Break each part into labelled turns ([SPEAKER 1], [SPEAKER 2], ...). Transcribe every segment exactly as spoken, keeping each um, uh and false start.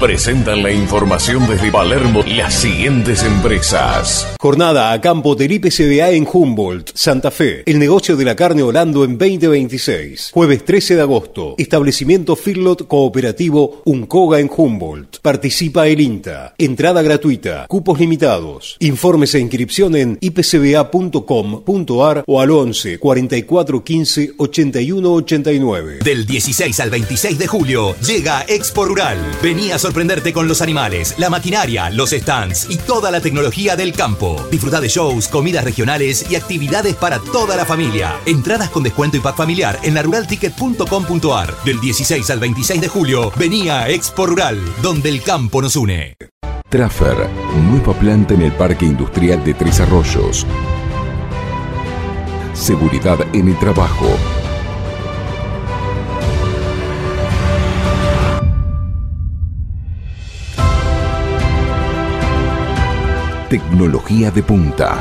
[SPEAKER 1] Presentan la información desde Palermo las siguientes empresas.
[SPEAKER 2] Jornada a campo del I P C B A en Humboldt, Santa Fe. El negocio de la carne Orlando en veinte veintiséis. Jueves trece de agosto. Establecimiento Feedlot Cooperativo Uncoga en Humboldt. Participa el INTA. Entrada gratuita. Cupos limitados. Informes e inscripción en i p c b a punto com punto a r o al once cuarenta y cuatro quince ochenta y uno ochenta y nueve.
[SPEAKER 3] Del dieciséis al veintiséis de julio llega Expo Rural. Vení a sorprenderte con los animales, la maquinaria, los stands y toda la tecnología del campo. Disfruta de shows, comidas regionales y actividades para toda la familia. Entradas con descuento y pack familiar en la rural ticket punto com punto a r. Del dieciséis al veintiséis de julio, vení a Expo Rural, donde el campo nos une.
[SPEAKER 4] Trafer, nueva planta en el Parque Industrial de Tres Arroyos. Seguridad en el trabajo. Tecnología de punta.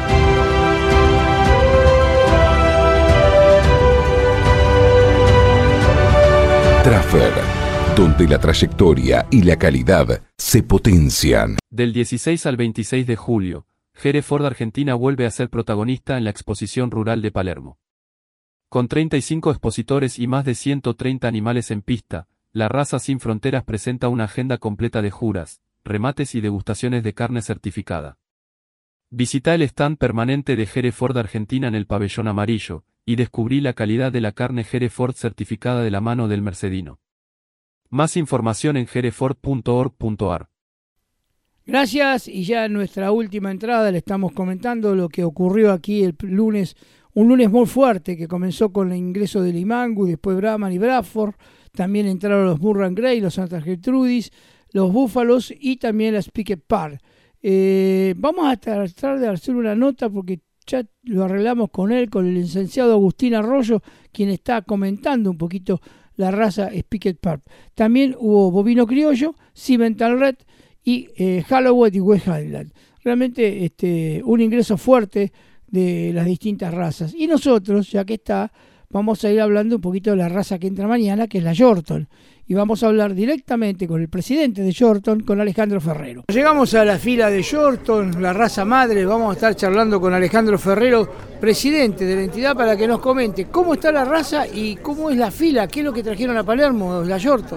[SPEAKER 4] Trafer, donde la trayectoria y la calidad se potencian.
[SPEAKER 5] Del dieciséis al veintiséis de julio, Hereford Argentina vuelve a ser protagonista en la Exposición Rural de Palermo. Con treinta y cinco expositores y más de ciento treinta animales en pista, la Raza Sin Fronteras presenta una agenda completa de juras, remates y degustaciones de carne certificada. Visita el stand permanente de Hereford Argentina en el pabellón amarillo, y descubrí la calidad de la carne Hereford certificada de la mano del mercedino. Más información en hereford punto org punto a r.
[SPEAKER 6] Gracias, y ya en nuestra última entrada le estamos comentando lo que ocurrió aquí el lunes, un lunes muy fuerte que comenzó con el ingreso de Limangu, después Brahman y Bradford, también entraron los Murray Grey, los Santa Gertrudis, los Búfalos y también las Picket Park. Eh, vamos a tratar de hacer una nota porque ya lo arreglamos con él, con el licenciado Agustín Arroyo, quien está comentando un poquito la raza Picket Park. También hubo bovino criollo, Cimental Red y eh, Halloween y West Highland. Realmente este, un ingreso fuerte de las distintas razas. Y nosotros, ya que está, vamos a ir hablando un poquito de la raza que entra mañana, que es la Yorkton. Y vamos a hablar directamente con el presidente de Yorkton, con Alejandro Ferrero. Llegamos a la fila de Yorkton, la raza madre. Vamos a estar charlando con Alejandro Ferrero, presidente de la entidad, para que nos comente cómo está la raza y cómo es la fila, qué es lo que trajeron a Palermo, la Yorkton.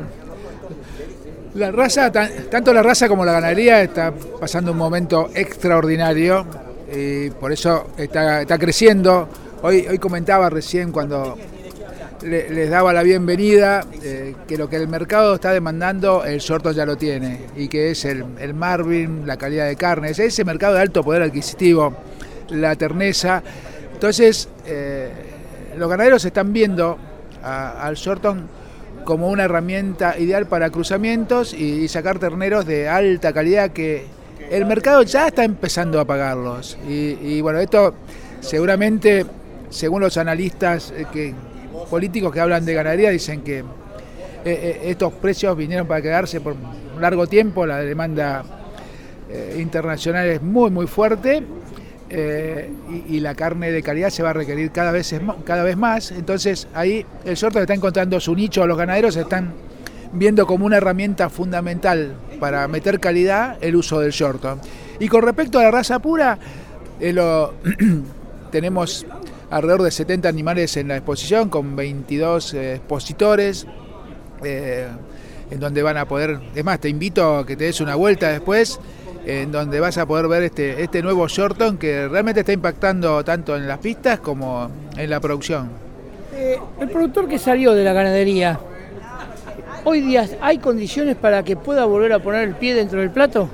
[SPEAKER 7] La raza, tanto la raza como la ganadería está pasando un momento extraordinario y por eso está, está creciendo. Hoy, hoy comentaba recién cuando le, les daba la bienvenida eh, que lo que el mercado está demandando el Yorkton ya lo tiene, y que es el, el Marvin, la calidad de carne, es ese mercado de alto poder adquisitivo, la terneza. Entonces eh, los ganaderos están viendo a, al Yorkton como una herramienta ideal para cruzamientos y, y sacar terneros de alta calidad que el mercado ya está empezando a pagarlos. Y, y bueno, esto seguramente, según los analistas que, políticos que hablan de ganadería, dicen que eh, estos precios vinieron para quedarse por un largo tiempo. La demanda eh, internacional es muy muy fuerte eh, y, y la carne de calidad se va a requerir cada vez, cada vez más. Entonces ahí el Yorkton está encontrando su nicho. Los ganaderos están viendo como una herramienta fundamental para meter calidad el uso del Yorkton. Y con respecto a la raza pura, eh, lo, tenemos alrededor de setenta animales en la exposición, con veintidós eh, expositores, eh, en donde van a poder, es más, te invito a que te des una vuelta después, eh, en donde vas a poder ver este, este nuevo Yorkton que realmente está impactando tanto en las pistas como en la producción.
[SPEAKER 6] Eh, el productor que salió de la ganadería, hoy día, ¿hay condiciones para que pueda volver a poner el pie dentro del plato?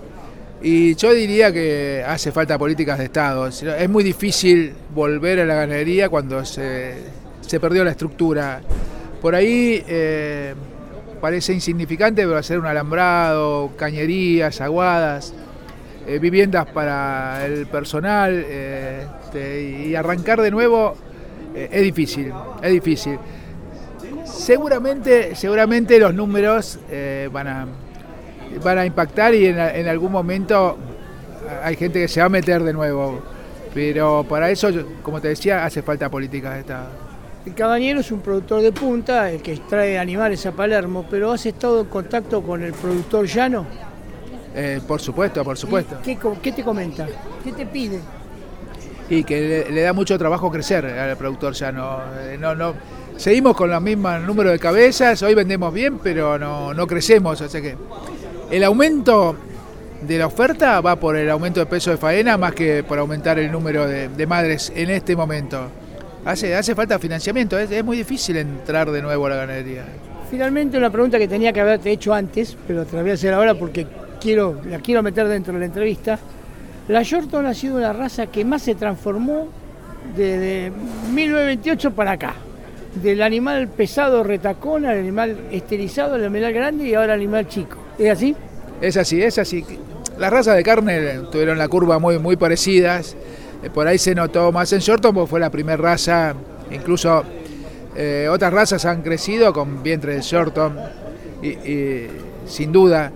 [SPEAKER 7] Y yo diría que hace falta políticas de Estado. Es muy difícil volver a la ganadería cuando se, se perdió la estructura. Por ahí eh, parece insignificante, pero hacer un alambrado, cañerías, aguadas, eh, viviendas para el personal eh, este, y arrancar de nuevo eh, es difícil, es difícil. Seguramente, seguramente los números eh, van a... van a impactar y en, en algún momento hay gente que se va a meter de nuevo, pero para eso, como te decía, hace falta políticas de Estado.
[SPEAKER 6] El Cabañero es un productor de punta, el que trae animales a Palermo, pero ¿has estado en contacto con el productor llano?
[SPEAKER 7] Eh, por supuesto, por supuesto.
[SPEAKER 6] ¿Qué, qué te comenta? ¿Qué te pide?
[SPEAKER 7] Y que le, le da mucho trabajo crecer al productor llano. Eh, no, no, seguimos con el mismo número de cabezas, hoy vendemos bien, pero no, no crecemos. O sea que el aumento de la oferta va por el aumento de peso de faena más que por aumentar el número de, de madres en este momento. Hace, hace falta financiamiento, es, es muy difícil entrar de nuevo a la ganadería.
[SPEAKER 6] Finalmente una pregunta que tenía que haberte hecho antes, pero te la voy a hacer ahora porque quiero, la quiero meter dentro de la entrevista. La Yorkton ha sido una raza que más se transformó desde mil novecientos veintiocho para acá. Del animal pesado retacón al animal esterilizado, al animal grande y ahora al animal chico. ¿Es así?
[SPEAKER 7] Es así, es así. Las razas de carne tuvieron la curva muy, muy parecidas. Por ahí se notó más en Yorkton porque fue la primera raza. Incluso eh, otras razas han crecido con vientre de Yorkton, y, y, sin duda.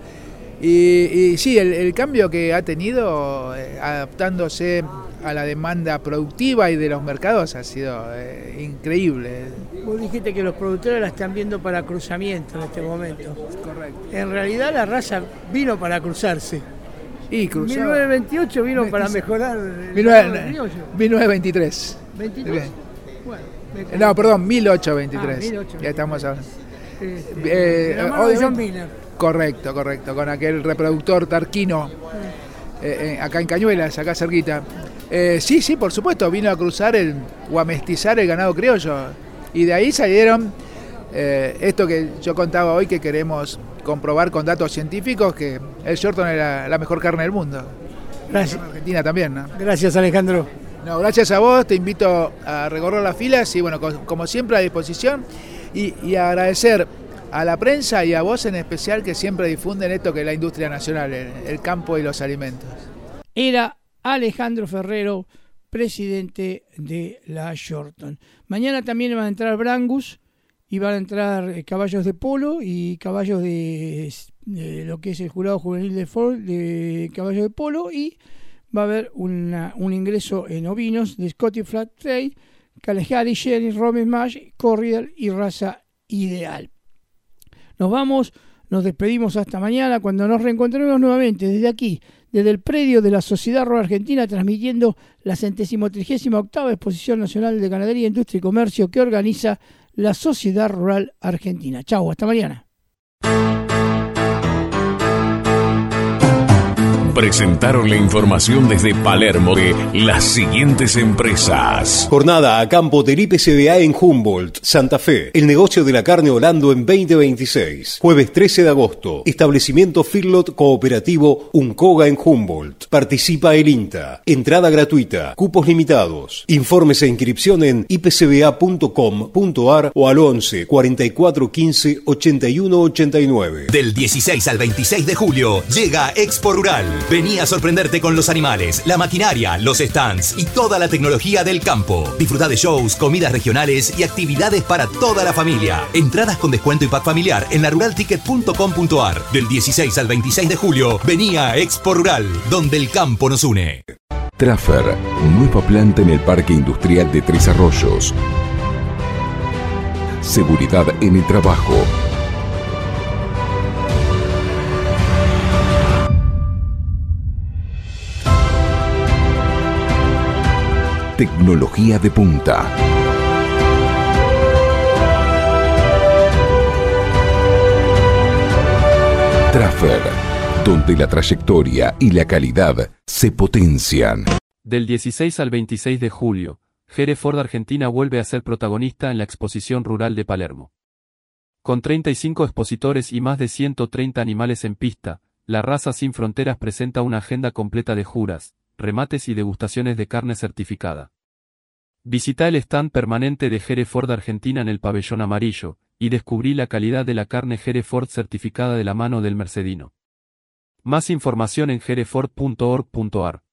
[SPEAKER 7] Y, y sí, el, el cambio que ha tenido eh, adaptándose a la demanda productiva y de los mercados ha sido eh, increíble.
[SPEAKER 6] Vos dijiste que los productores la están viendo para cruzamiento en este momento.
[SPEAKER 7] Correcto.
[SPEAKER 6] En realidad la raza vino para cruzarse.
[SPEAKER 7] Y cruzaba.
[SPEAKER 6] mil novecientos veintiocho vino para mejorar el
[SPEAKER 7] mil novecientos veintitrés.
[SPEAKER 6] ¿veintitrés? Bueno,
[SPEAKER 7] no, perdón, mil ochocientos veintitrés.
[SPEAKER 6] Ah, mil ochocientos veintitrés.
[SPEAKER 7] Ya estamos hablando.
[SPEAKER 6] Este,
[SPEAKER 7] Eh,
[SPEAKER 6] de la mano
[SPEAKER 7] hoy-
[SPEAKER 6] de John Miller.
[SPEAKER 7] Correcto, correcto, con aquel reproductor tarquino eh, eh, acá en Cañuelas, acá cerquita. Eh, sí, sí, por supuesto, vino a cruzar el, o a mestizar el ganado criollo. Y de ahí salieron eh, esto que yo contaba hoy, que queremos comprobar con datos científicos, que el Yorkton era la mejor carne del mundo.
[SPEAKER 6] Gracias.
[SPEAKER 7] En Argentina también, ¿no?
[SPEAKER 6] Gracias, Alejandro.
[SPEAKER 7] No, gracias a vos, te invito a recorrer las filas y bueno, co- como siempre a disposición y, y agradecer a la prensa y a vos en especial que siempre difunden esto que es la industria nacional, el, el campo y los alimentos.
[SPEAKER 6] Era Alejandro Ferrero, presidente de la Yorkton. Mañana también van a entrar Brangus y van a entrar eh, caballos de polo y caballos de, de lo que es el jurado juvenil de Ford, de caballos de polo, y va a haber una, un ingreso en ovinos de Scotty Flat Trade, Kalahari, Sherry, Rome Smash, Corriedal y Raza Ideal. Nos vamos, nos despedimos hasta mañana cuando nos reencontraremos nuevamente desde aquí, desde el predio de la Sociedad Rural Argentina, transmitiendo la centésimo trigésima octava Exposición Nacional de Ganadería, Industria y Comercio que organiza la Sociedad Rural Argentina. Chau, hasta mañana.
[SPEAKER 1] Presentaron la información desde Palermo de las siguientes empresas.
[SPEAKER 2] Jornada a campo del I P C B A en Humboldt, Santa Fe. El negocio de la carne Holando en veinte veintiséis. Jueves trece de agosto. Establecimiento Feedlot Cooperativo Uncoga en Humboldt. Participa el INTA. Entrada gratuita. Cupos limitados. Informes e inscripción en i p c b a punto com punto a r o al once cuarenta y cuatro quince ochenta y uno ochenta y nueve.
[SPEAKER 3] Del dieciséis al veintiséis de julio llega Expo Rural. Vení a sorprenderte con los animales, la maquinaria, los stands y toda la tecnología del campo. Disfruta de shows, comidas regionales y actividades para toda la familia. Entradas con descuento y pack familiar en la rural ticket punto com punto a r. Del dieciséis al veintiséis de julio, vení a Expo Rural, donde el campo nos une.
[SPEAKER 4] Traffer, nueva planta en el Parque Industrial de Tres Arroyos. Seguridad en el trabajo. Tecnología de punta. Traffer, donde la trayectoria y la calidad se potencian.
[SPEAKER 5] Del dieciséis al veintiséis de julio, Hereford Argentina vuelve a ser protagonista en la Exposición Rural de Palermo. Con treinta y cinco expositores y más de ciento treinta animales en pista, la Raza Sin Fronteras presenta una agenda completa de juras, remates y degustaciones de carne certificada. Visita el stand permanente de Hereford Argentina en el pabellón amarillo, y descubrí la calidad de la carne Hereford certificada de la mano del mercedino. Más información en hereford punto org punto a r.